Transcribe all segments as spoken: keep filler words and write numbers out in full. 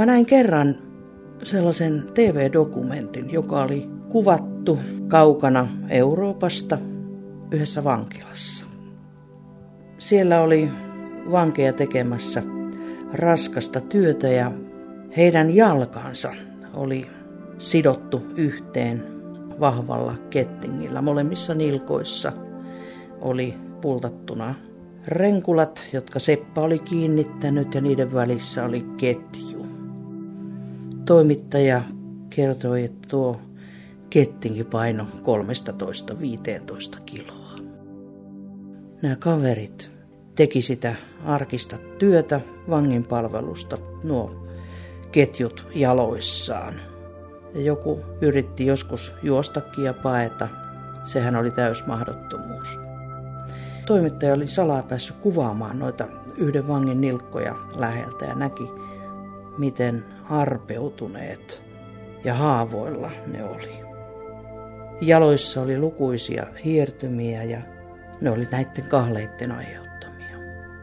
Mä näin kerran sellaisen T V-dokumentin, joka oli kuvattu kaukana Euroopasta yhdessä vankilassa. Siellä oli vankeja tekemässä raskasta työtä ja heidän jalkansa oli sidottu yhteen vahvalla kettingillä. Molemmissa nilkoissa oli pultattuna renkulat, jotka seppä oli kiinnittänyt, ja niiden välissä oli ketju. Toimittaja kertoi, että tuo kettinki painoi kolmetoista viisitoista kiloa. Nämä kaverit teki sitä arkista työtä vanginpalvelusta, nuo ketjut jaloissaan. Ja joku yritti joskus juostakin ja paeta. Sehän oli täysmahdottomuus. Toimittaja oli salaa päässyt kuvaamaan noita yhden vangin nilkkoja läheltä ja näki, miten arpeutuneet ja haavoilla ne oli. Jaloissa oli lukuisia hiertymiä ja ne oli näiden kahleiden aiheuttamia.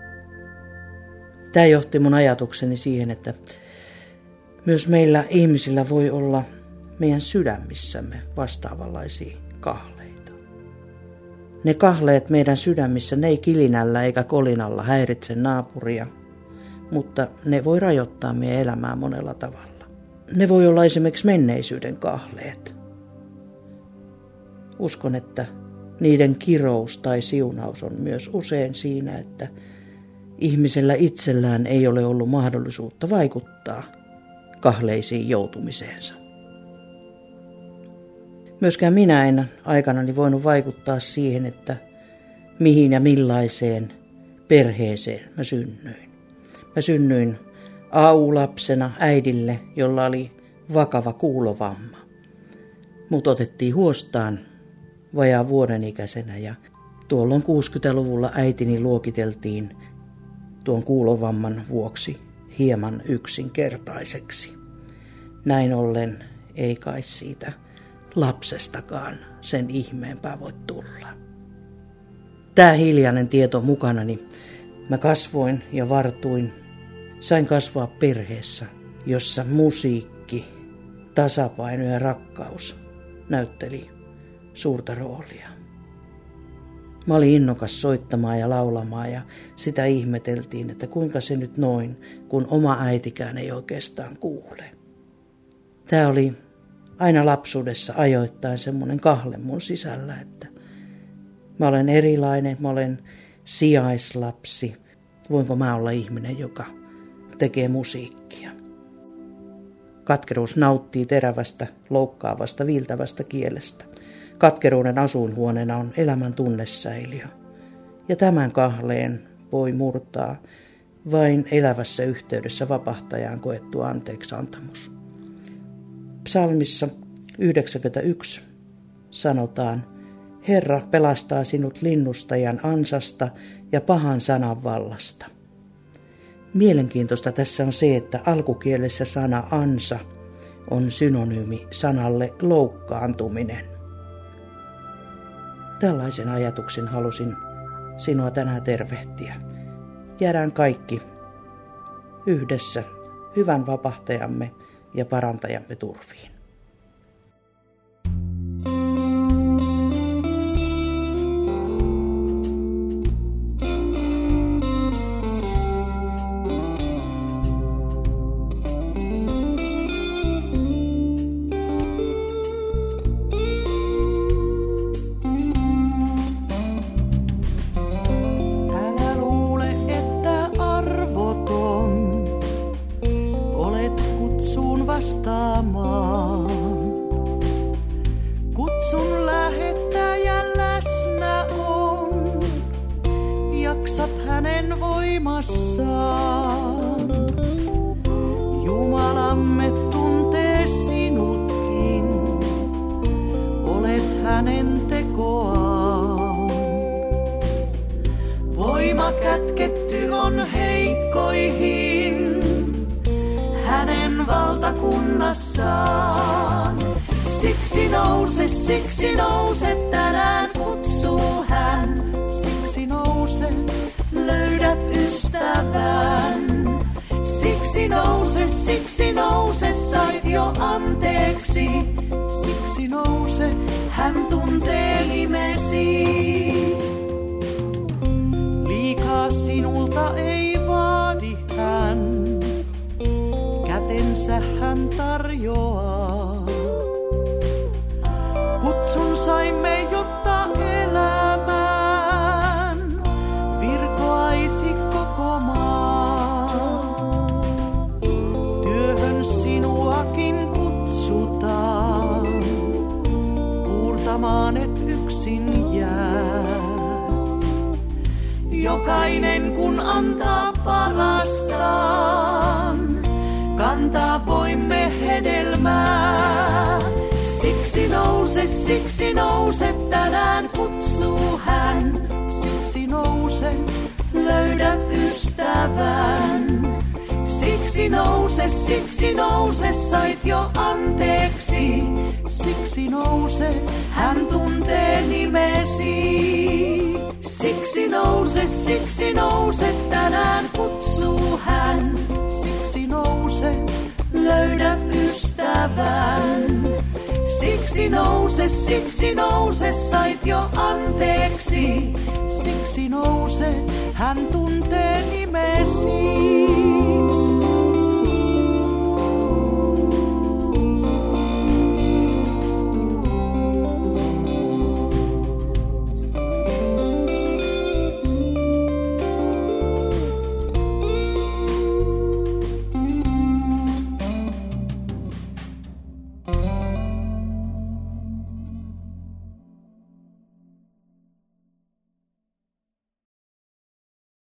Tämä johti mun ajatukseni siihen, että myös meillä ihmisillä voi olla meidän sydämissämme vastaavanlaisia kahleita. Ne kahleet meidän sydämissä, ne ei kilinällä eikä kolinalla häiritse naapuria, mutta ne voi rajoittaa meidän elämää monella tavalla. Ne voi olla esimerkiksi menneisyyden kahleet. Uskon, että niiden kirous tai siunaus on myös usein siinä, että ihmisellä itsellään ei ole ollut mahdollisuutta vaikuttaa kahleisiin joutumiseensa. Myöskään minä en aikanani voinut vaikuttaa siihen, että mihin ja millaiseen perheeseen mä synnyin. Mä synnyin A U-lapsena äidille, jolla oli vakava kuulovamma. Mut otettiin huostaan vajaa vuoden ikäisenä ja tuolloin kuusikymmentäluvulla äitini luokiteltiin tuon kuulovamman vuoksi hieman yksinkertaiseksi. Näin ollen ei kai siitä lapsestakaan sen ihmeempää voi tulla. Tää hiljainen tieto mukanani. Mä kasvoin ja vartuin. Sain kasvaa perheessä, jossa musiikki, tasapaino ja rakkaus näytteli suurta roolia. Mä olin innokas soittamaan ja laulamaan ja sitä ihmeteltiin, että kuinka se nyt noin, kun oma äitikään ei oikeastaan kuule. Tää oli aina lapsuudessa ajoittain semmoinen kahle mun sisällä, että mä olen erilainen, mä olen sijaislapsi. Voinko mä olla ihminen, joka tekee musiikkia? Katkeruus nauttii terävästä, loukkaavasta, viiltävästä kielestä. Katkeruuden asuinhuoneena on elämän tunnesäiliö. Ja tämän kahleen voi murtaa vain elävässä yhteydessä vapahtajaan koettu anteeksiantamus. Psalmissa yhdeksänkymmentäyksi sanotaan, Herra pelastaa sinut linnustajan ansasta ja pahan sanan vallasta. Mielenkiintoista tässä on se, että alkukielessä sana ansa on synonyymi sanalle loukkaantuminen. Tällaisen ajatuksen halusin sinua tänään tervehtiä. Jäädään kaikki yhdessä hyvän vapahtajamme ja parantajamme turviin. Vastaamaan. Kutsun lähettäjä läsnä on, jaksat hänen voimassaan. Jumalamme tuntee sinutkin, olet hänen tekoaan. Voima kätketty on heikkoihin, hänen valtakunnassaan. Siksi nouse, siksi nouse, tänään kutsuu hän. Siksi nouse, löydät ystävän. Siksi Siksi nouse, siksi nouse, sait jo anteeksi. Siksi nouse, hän tuntee nimesi. Liikaa sinulta ei vaadi hän, kätensä hän tarjoaa. Kutsun saimme, jotta elämään virkoaisi koko maa. Työhön sinuakin kutsutaan, puurtamaan et yksin jää. Jokainen kun antaa parastaan, kantaa voimme hedelmää. Siksi nouse, siksi nouse, tänään kutsuu hän. Siksi nouse, löydät ystävän. Siksi nouse, siksi nouse, sait jo anteeksi. Siksi nouse, hän tuntee nimesi. Siksi nouse, siksi nouse, tänään kutsuu hän. Siksi nouse, löydät ystävän. Siksi nouse, siksi nouse, sait jo anteeksi. Siksi nouse, hän tuntee nimesi.